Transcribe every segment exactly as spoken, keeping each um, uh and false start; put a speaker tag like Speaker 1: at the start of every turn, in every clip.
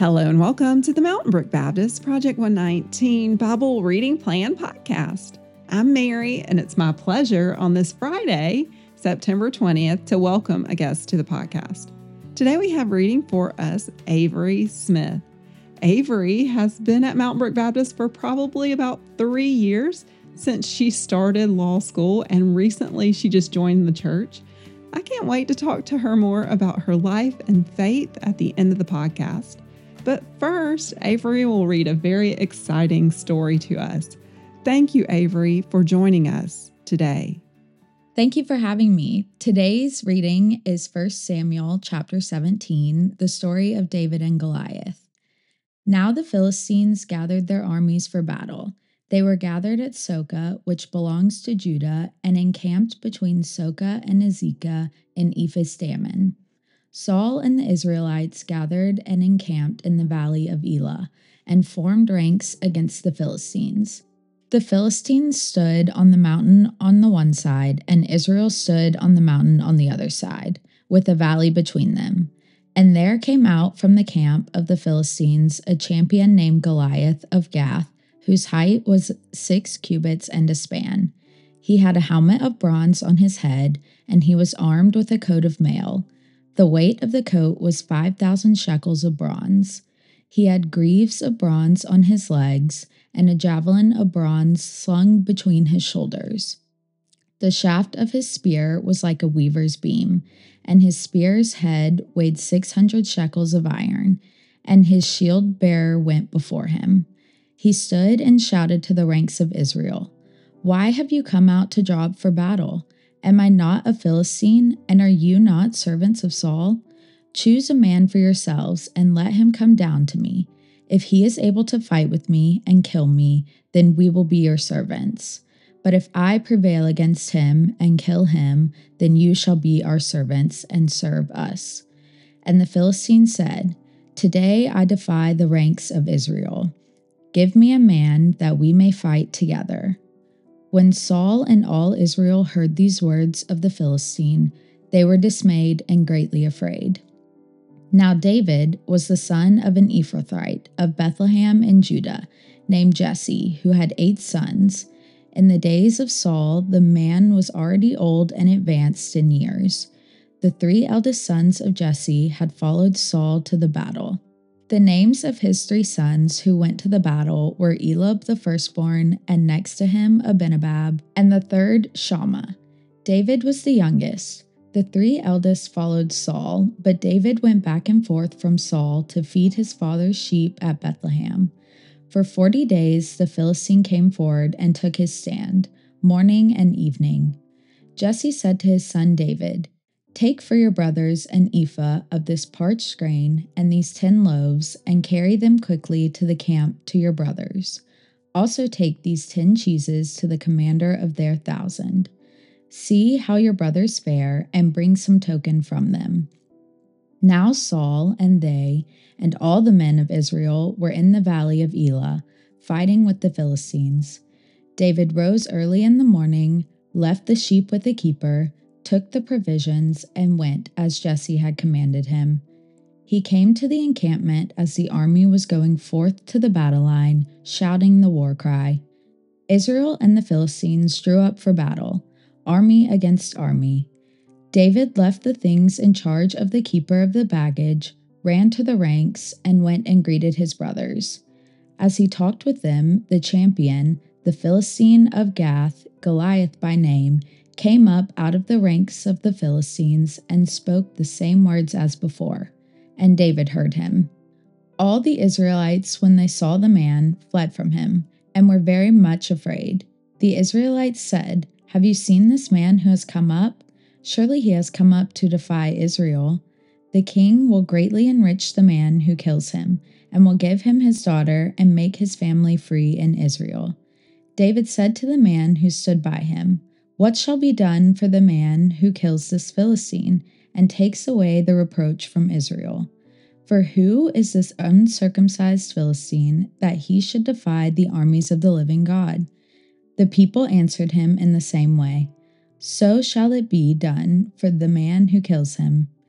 Speaker 1: Hello and welcome to the Mountain Brook Baptist Project one nineteen Bible Reading Plan Podcast. I'm Mary, and it's my pleasure on this Friday, September twentieth, to welcome a guest to the podcast. Today we have reading for us Avery Smith. Avery has been at Mountain Brook Baptist for probably about three years since she started law school, and recently she just joined the church. I can't wait to talk to her more about her life and faith at the end of the podcast. But first, Avery will read a very exciting story to us. Thank you, Avery, for joining us today.
Speaker 2: Thank you for having me. Today's reading is First Samuel chapter seventeen, the story of David and Goliath. Now the Philistines gathered their armies for battle. They were gathered at Soka, which belongs to Judah, and encamped between Soka and Azekah in Ephes-dammim. Saul and the Israelites gathered and encamped in the valley of Elah, and formed ranks against the Philistines. The Philistines stood on the mountain on the one side, and Israel stood on the mountain on the other side, with a valley between them. And there came out from the camp of the Philistines a champion named Goliath of Gath, whose height was six cubits and a span. He had a helmet of bronze on his head, and he was armed with a coat of mail. The weight of the coat was five thousand shekels of bronze. He had greaves of bronze on his legs, and a javelin of bronze slung between his shoulders. The shaft of his spear was like a weaver's beam, and his spear's head weighed six hundred shekels of iron, and his shield bearer went before him. He stood and shouted to the ranks of Israel, "Why have you come out to draw up for battle? Am I not a Philistine, and are you not servants of Saul? Choose a man for yourselves, and let him come down to me. If he is able to fight with me and kill me, then we will be your servants. But if I prevail against him and kill him, then you shall be our servants and serve us." And the Philistines said, "Today I defy the ranks of Israel. Give me a man that we may fight together." When Saul and all Israel heard these words of the Philistine, they were dismayed and greatly afraid. Now David was the son of an Ephrathite of Bethlehem in Judah, named Jesse, who had eight sons. In the days of Saul, the man was already old and advanced in years. The three eldest sons of Jesse had followed Saul to the battle. The names of his three sons who went to the battle were Eliab the firstborn, and next to him Abinadab, and the third Shammah. David was the youngest. The three eldest followed Saul, but David went back and forth from Saul to feed his father's sheep at Bethlehem. For forty days the Philistine came forward and took his stand, morning and evening. Jesse said to his son David, "Take for your brothers an ephah of this parched grain and these ten loaves, and carry them quickly to the camp to your brothers. Also take these ten cheeses to the commander of their thousand. See how your brothers fare, and bring some token from them." Now Saul and they and all the men of Israel were in the valley of Elah, fighting with the Philistines. David rose early in the morning, left the sheep with the keeper, took the provisions, and went as Jesse had commanded him. He came to the encampment as the army was going forth to the battle line, shouting the war cry. Israel and the Philistines drew up for battle, army against army. David left the things in charge of the keeper of the baggage, ran to the ranks, and went and greeted his brothers. As he talked with them, the champion, the Philistine of Gath, Goliath by name, came up out of the ranks of the Philistines and spoke the same words as before, and David heard him. All the Israelites, when they saw the man, fled from him, and were very much afraid. The Israelites said, "Have you seen this man who has come up? Surely he has come up to defy Israel. The king will greatly enrich the man who kills him, and will give him his daughter and make his family free in Israel." David said to the man who stood by him, "What shall be done for the man who kills this Philistine and takes away the reproach from Israel? For who is this uncircumcised Philistine that he should defy the armies of the living God?" The people answered him in the same way, "So shall it be done for the man who kills him."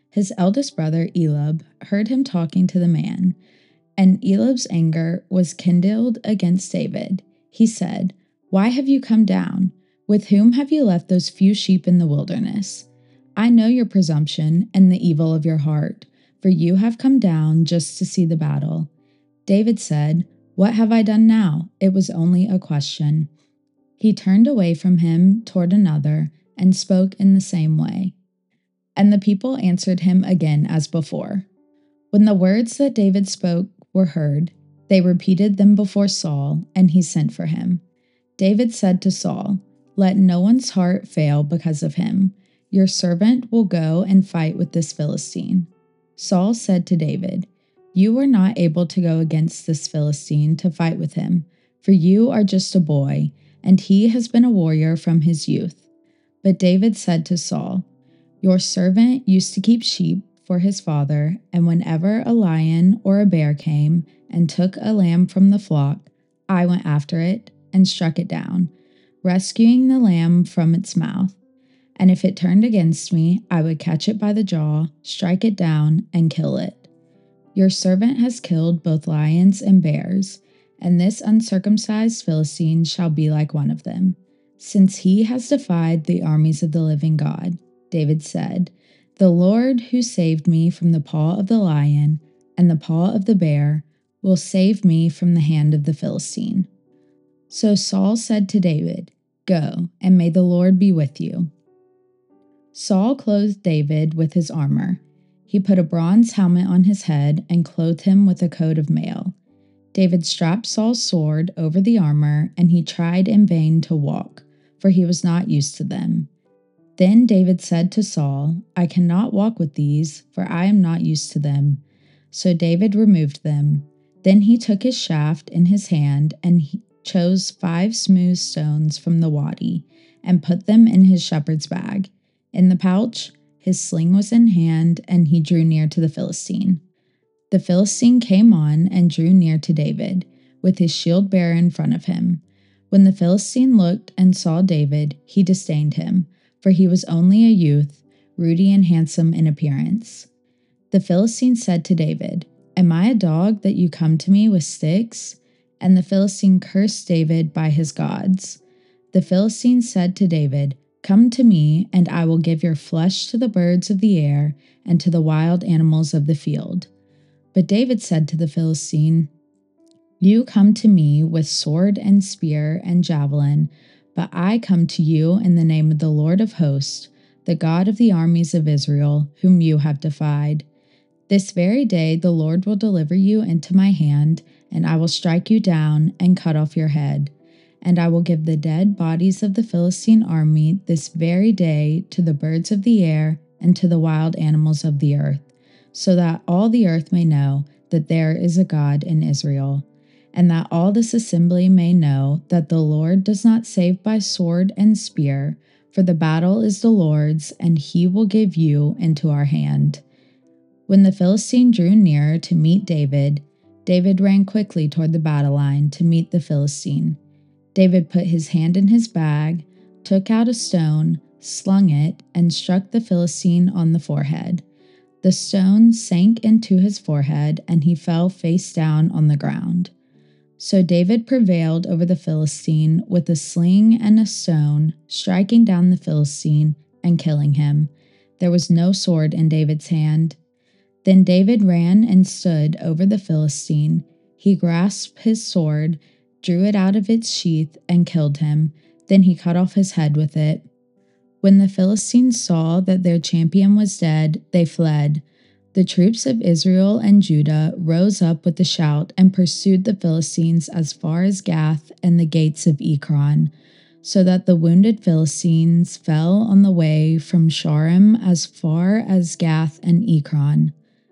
Speaker 2: His eldest brother, Eliab, heard him talking to the man, and Eliab's anger was kindled against David. He said, "Why have you come down? With whom have you left those few sheep in the wilderness? I know your presumption and the evil of your heart, for you have come down just to see the battle." David said, "What have I done now? It was only a question." He turned away from him toward another and spoke in the same way. And the people answered him again as before. When the words that David spoke were heard, they repeated them before Saul, and he sent for him. David said to Saul, "Let no one's heart fail because of him. Your servant will go and fight with this Philistine." Saul said to David, "You were not able to go against this Philistine to fight with him, for you are just a boy, and he has been a warrior from his youth." But David said to Saul, "Your servant used to keep sheep for his father, and whenever a lion or a bear came and took a lamb from the flock, I went after it and struck it down, rescuing the lamb from its mouth. And if it turned against me, I would catch it by the jaw, strike it down, and kill it. Your servant has killed both lions and bears, and this uncircumcised Philistine shall be like one of them, since he has defied the armies of the living God." David said, "The Lord who saved me from the paw of the lion and the paw of the bear will save me from the hand of the Philistine." So Saul said to David, "Go, and may the Lord be with you." Saul clothed David with his armor. He put a bronze helmet on his head and clothed him with a coat of mail. David strapped Saul's sword over the armor, and he tried in vain to walk, for he was not used to them. Then David said to Saul, "I cannot walk with these, for I am not used to them." So David removed them. Then he took his shaft in his hand and he chose five smooth stones from the wadi and put them in his shepherd's bag. In the pouch, his sling was in hand, and he drew near to the Philistine. The Philistine came on and drew near to David, with his shield bearer in front of him. When the Philistine looked and saw David, he disdained him, for he was only a youth, ruddy and handsome in appearance. The Philistine said to David, "Am I a dog that you come to me with sticks?" And the Philistine cursed David by his gods. The Philistine said to David, "Come to me, and I will give your flesh to the birds of the air and to the wild animals of the field." But David said to the Philistine, "You come to me with sword and spear and javelin, but I come to you in the name of the Lord of hosts, the God of the armies of Israel, whom you have defied. This very day the Lord will deliver you into my hand, and I will strike you down and cut off your head. And I will give the dead bodies of the Philistine army this very day to the birds of the air and to the wild animals of the earth, so that all the earth may know that there is a God in Israel, and that all this assembly may know that the Lord does not save by sword and spear, for the battle is the Lord's, and he will give you into our hand." When the Philistine drew near to meet David, David ran quickly toward the battle line to meet the Philistine. David put his hand in his bag, took out a stone, slung it, and struck the Philistine on the forehead. The stone sank into his forehead, and he fell face down on the ground. So David prevailed over the Philistine with a sling and a stone, striking down the Philistine and killing him. There was no sword in David's hand. Then David ran and stood over the Philistine. He grasped his sword, drew it out of its sheath, and killed him. Then he cut off his head with it. When the Philistines saw that their champion was dead, they fled. The troops of Israel and Judah rose up with a shout and pursued the Philistines as far as Gath and the gates of Ekron, so that the wounded Philistines fell on the way from Shaaraim as far as Gath and Ekron.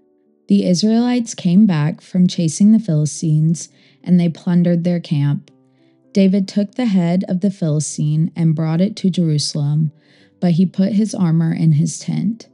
Speaker 2: The Israelites came back from chasing the Philistines, and they plundered their camp. David took the head of the Philistine and brought it to Jerusalem, but he put his armor in his tent.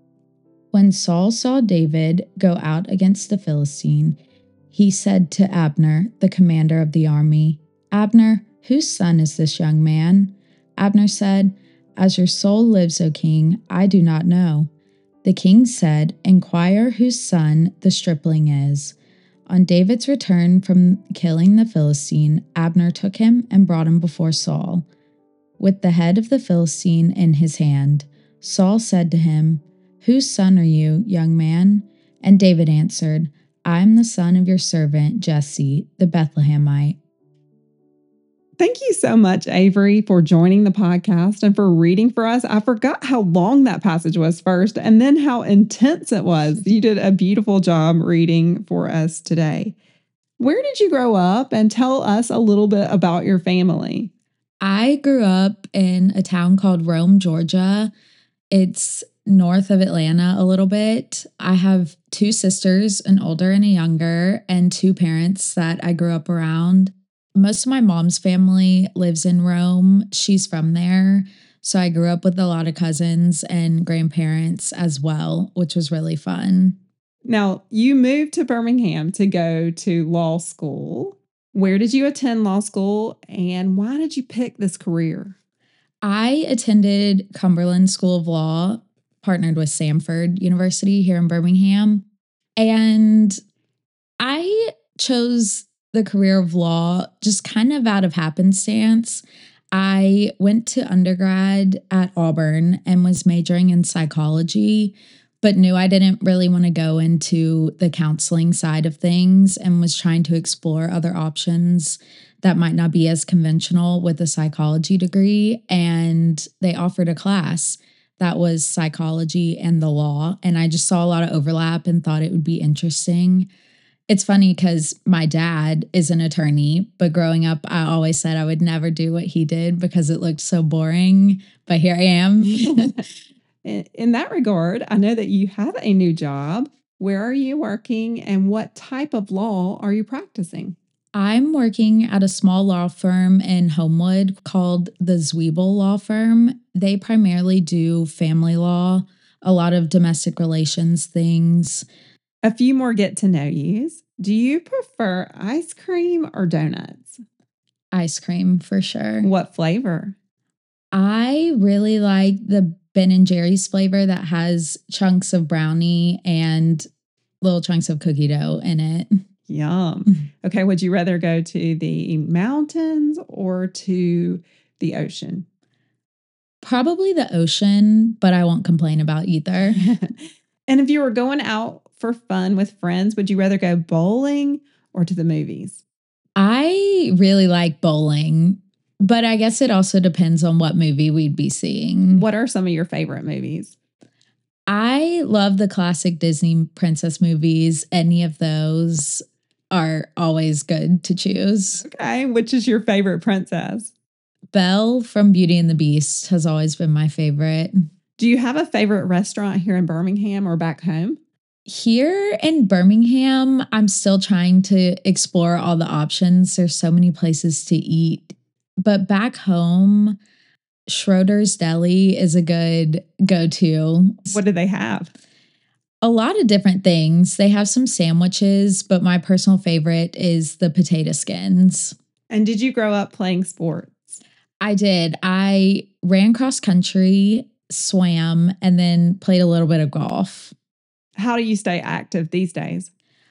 Speaker 2: When Saul saw David go out against the Philistine, he said to Abner, the commander of the army, "Abner, whose son is this young man?" Abner said, "As your soul lives, O king, I do not know." The king said, "Inquire whose son the stripling is." On David's return from killing the Philistine, Abner took him and brought him before Saul, with the head of the Philistine in his hand. Saul said to him, "Whose son are you, young man?" And David answered, "I am the son of your servant Jesse, the Bethlehemite."
Speaker 1: Thank you so much, Avery, for joining the podcast and for reading for us. I forgot how long that passage was first and then how intense it was. You did a beautiful job reading for us today. Where did you grow up? And tell us a little bit about your family.
Speaker 2: I grew up in a town called Rome, Georgia. It's north of Atlanta a little bit. I have two sisters, an older and a younger, and two parents that I grew up around. Most of my mom's family lives in Rome. She's from there. So I grew up with a lot of cousins and grandparents as well, which was really fun.
Speaker 1: Now, you moved to Birmingham to go to law school. Where did you attend law school and why did you pick this career?
Speaker 2: I attended Cumberland School of Law, partnered with Samford University here in Birmingham. And I chose the career of law just kind of out of happenstance. I went to undergrad at Auburn and was majoring in psychology, but knew I didn't really want to go into the counseling side of things and was trying to explore other options that might not be as conventional with a psychology degree. And they offered a class that was psychology and the law. And I just saw a lot of overlap and thought it would be interesting. It's funny because my dad is an attorney, but growing up, I always said I would never do what he did because it looked so boring. But here I am.
Speaker 1: In that regard, I know that you have a new job. Where are you working and what type of law are you practicing?
Speaker 2: I'm working at a small law firm in Homewood called the Zwiebel Law Firm. They primarily do family law, a lot of domestic relations things.
Speaker 1: A few more get to know yous. Do you prefer ice cream or donuts?
Speaker 2: Ice cream for sure.
Speaker 1: What flavor?
Speaker 2: I really like the Ben and Jerry's flavor that has chunks of brownie and little chunks of cookie dough in it.
Speaker 1: Yum. Okay, would you rather go to the mountains or to the ocean?
Speaker 2: Probably the ocean, but I won't complain about either.
Speaker 1: And if you were going out for fun with friends, would you rather go bowling or to the movies?
Speaker 2: I really like bowling, but I guess it also depends on what movie we'd be seeing.
Speaker 1: What are some of your favorite movies?
Speaker 2: I love the classic Disney princess movies. Any of those are always good to choose.
Speaker 1: Okay, which is your favorite princess?
Speaker 2: Belle from Beauty and the Beast has always been my favorite.
Speaker 1: Do you have a favorite restaurant here in Birmingham or back home?
Speaker 2: Here in Birmingham, I'm still trying to explore all the options. There's so many places to eat. But back home, Schroeder's Deli is a good go-to.
Speaker 1: What do they have?
Speaker 2: A lot of different things. They have some sandwiches, but my personal favorite is the potato skins.
Speaker 1: And did you grow up playing sports?
Speaker 2: I did. I ran cross country, swam, and then played a little bit of golf.
Speaker 1: How do you stay active these days?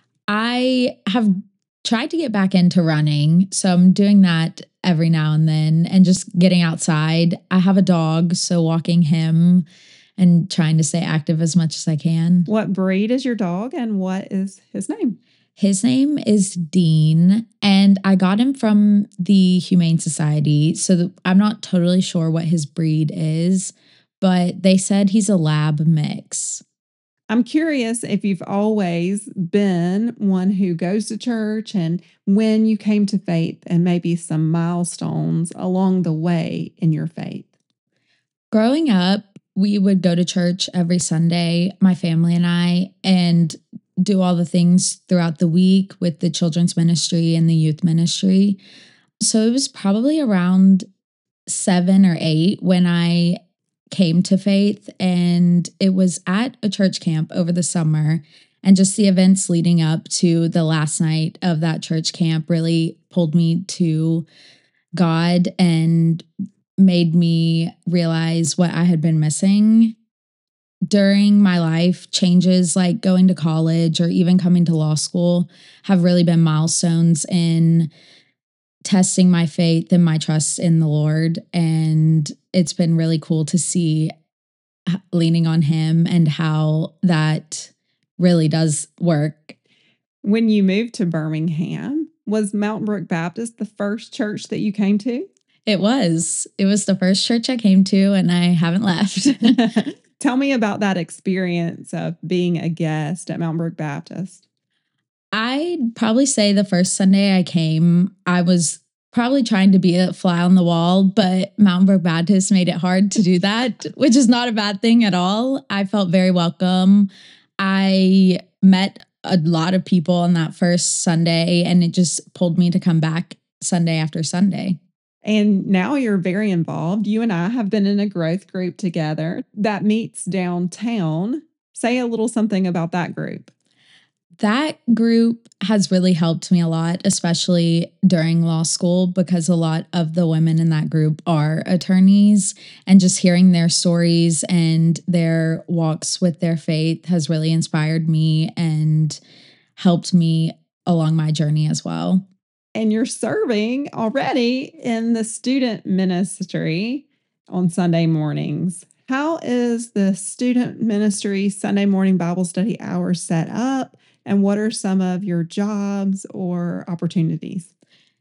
Speaker 2: I have tried to get back into running, so I'm doing that every now and then and just getting outside. I have a dog, so walking him and trying to stay active as much as I can.
Speaker 1: What breed is your dog and what is his name?
Speaker 2: His name is Dean, and I got him from the Humane Society, so I'm not totally sure what his breed is, but they said he's a lab mix.
Speaker 1: I'm curious if you've always been one who goes to church and when you came to faith and maybe some milestones along the way in your faith.
Speaker 2: Growing up, we would go to church every Sunday, my family and I, and do all the things throughout the week with the children's ministry and the youth ministry. So it was probably around seven or eight when I came to faith, and it was at a church camp over the summer, and just the events leading up to the last night of that church camp really pulled me to God and made me realize what I had been missing during my life, changes like going to college or even coming to law school have really been milestones in testing my faith and my trust in the Lord. And it's been really cool to see leaning on Him and how that really does work.
Speaker 1: When you moved to Birmingham, was Mountain Brook Baptist the first church that you came to?
Speaker 2: It was. It was the first church I came to, and I haven't left.
Speaker 1: Tell me about that experience of being a guest at Mountain Brook Baptist.
Speaker 2: I'd probably say the first Sunday I came, I was probably trying to be a fly on the wall, but Mountain Brook Baptist made it hard to do that, which is not a bad thing at all. I felt very welcome. I met a lot of people on that first Sunday, and it just pulled me to come back Sunday after Sunday.
Speaker 1: And now you're very involved. You and I have been in a growth group together that meets downtown. Say a little something about that group.
Speaker 2: That group has really helped me a lot, especially during law school, because a lot of the women in that group are attorneys, and just hearing their stories and their walks with their faith has really inspired me and helped me along my journey as well.
Speaker 1: And you're serving already in the student ministry on Sunday mornings. How is the student ministry Sunday morning Bible study hour set up? And what are some of your jobs or opportunities?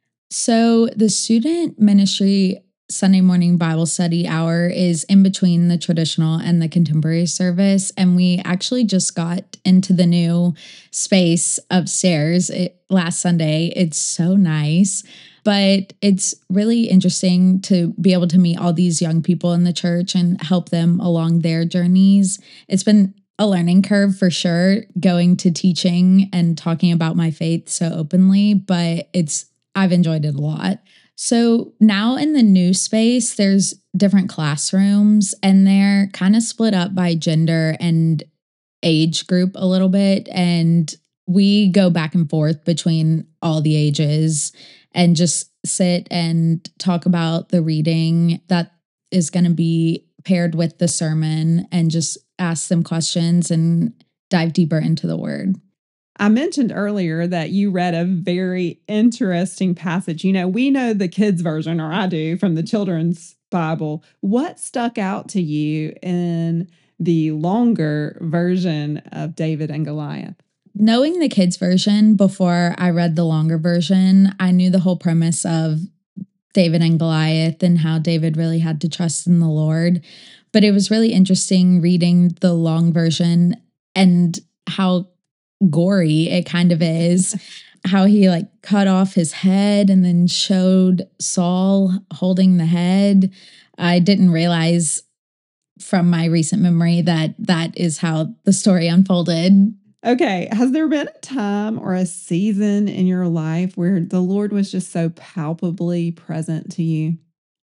Speaker 2: So the student ministry Sunday morning Bible study hour is in between the traditional and the contemporary service. And we actually just got into the new space upstairs it, last Sunday. It's so nice. But it's really interesting to be able to meet all these young people in the church and help them along their journeys. It's been a learning curve for sure, going to teaching and talking about my faith so openly, but it's I've enjoyed it a lot. So now in the new space, there's different classrooms, and they're kind of split up by gender and age group a little bit. And we go back and forth between all the ages and just sit and talk about the reading that is going to be paired with the sermon, and just ask them questions and dive deeper into the word.
Speaker 1: I mentioned earlier that you read a very interesting passage. You know, we know the kids' version, or I do, from the children's Bible. What stuck out to you in the longer version of David and Goliath?
Speaker 2: Knowing the kids' version before I read the longer version, I knew the whole premise of David and Goliath and how David really had to trust in the Lord. But it was really interesting reading the long version and how gory it kind of is, how he like cut off his head and then showed Saul holding the head. I didn't realize from my recent memory that that is how the story unfolded.
Speaker 1: Okay, has there been a time or a season in your life where the Lord was just so palpably present to you?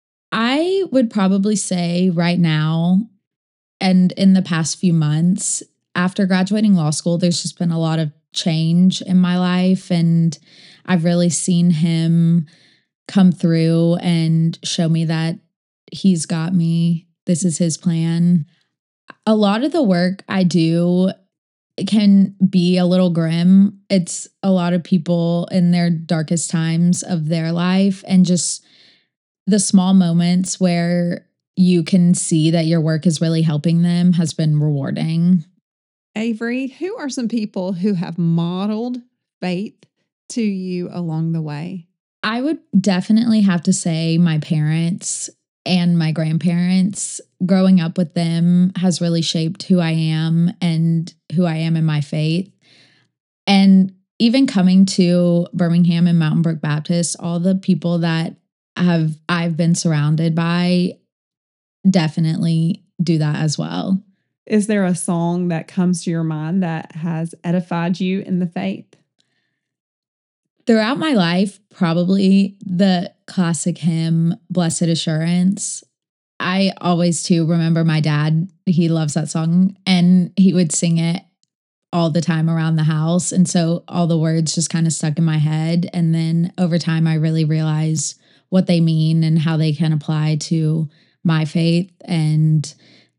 Speaker 2: I would probably say right now, and in the past few months, after graduating law school, there's just been a lot of change in my life, and I've really seen Him come through and show me that He's got me. This is His plan. A lot of the work I do can be a little grim. It's a lot of people in their darkest times of their life, and just the small moments where you can see that your work is really helping them has been rewarding.
Speaker 1: Avery, who are some people who have modeled faith to you along the way?
Speaker 2: I would definitely have to say my parents and my grandparents. Growing up with them has really shaped who I am and who I am in my faith. And even coming to Birmingham and Mountain Brook Baptist, all the people that have I've been surrounded by definitely do that as well.
Speaker 1: Is there a song that comes to your mind that has edified you in the faith?
Speaker 2: Throughout my life, probably the classic hymn, Blessed Assurance. I always too remember my dad. He loves that song, and he would sing it all the time around the house. And so all the words just kind of stuck in my head. And then over time, I really realized what they mean and how they can apply to my faith. And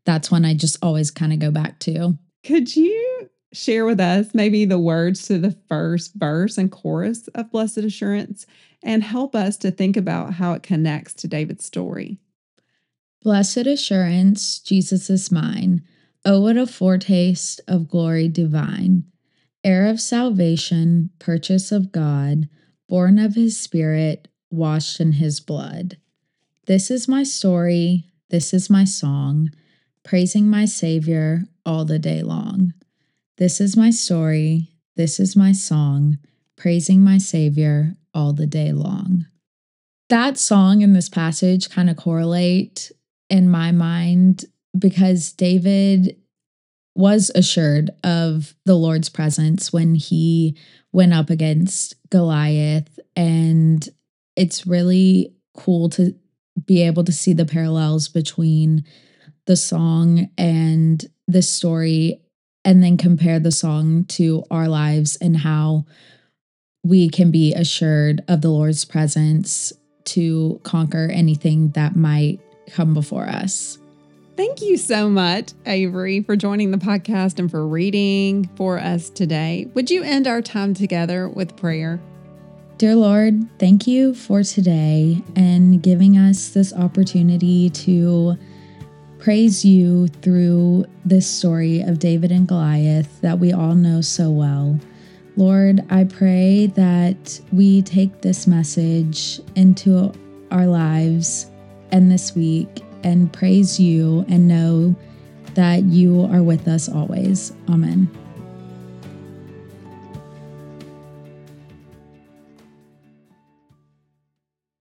Speaker 2: that's one I just always kind of go back to.
Speaker 1: Could you share with us maybe the words to the first verse and chorus of Blessed Assurance and help us to think about how it connects to David's story?
Speaker 2: Blessed assurance, Jesus is mine. Oh, what a foretaste of glory divine. Heir of salvation, purchase of God, born of his Spirit, washed in his blood. This is my story, this is my song, praising my Savior all the day long. This is my story, this is my song, praising my Savior all the day long. That song and this passage kind of correlate in my mind because David was assured of the Lord's presence when he went up against Goliath. And it's really cool to be able to see the parallels between the song and this story, and then compare the song to our lives and how we can be assured of the Lord's presence to conquer anything that might come before us.
Speaker 1: Thank you so much, Avery, for joining the podcast and for reading for us today. Would you end our time together with prayer?
Speaker 2: Dear Lord, thank you for today and giving us this opportunity to praise you through this story of David and Goliath that we all know so well. Lord, I pray that we take this message into our lives and this week and praise you and know that you are with us always. Amen.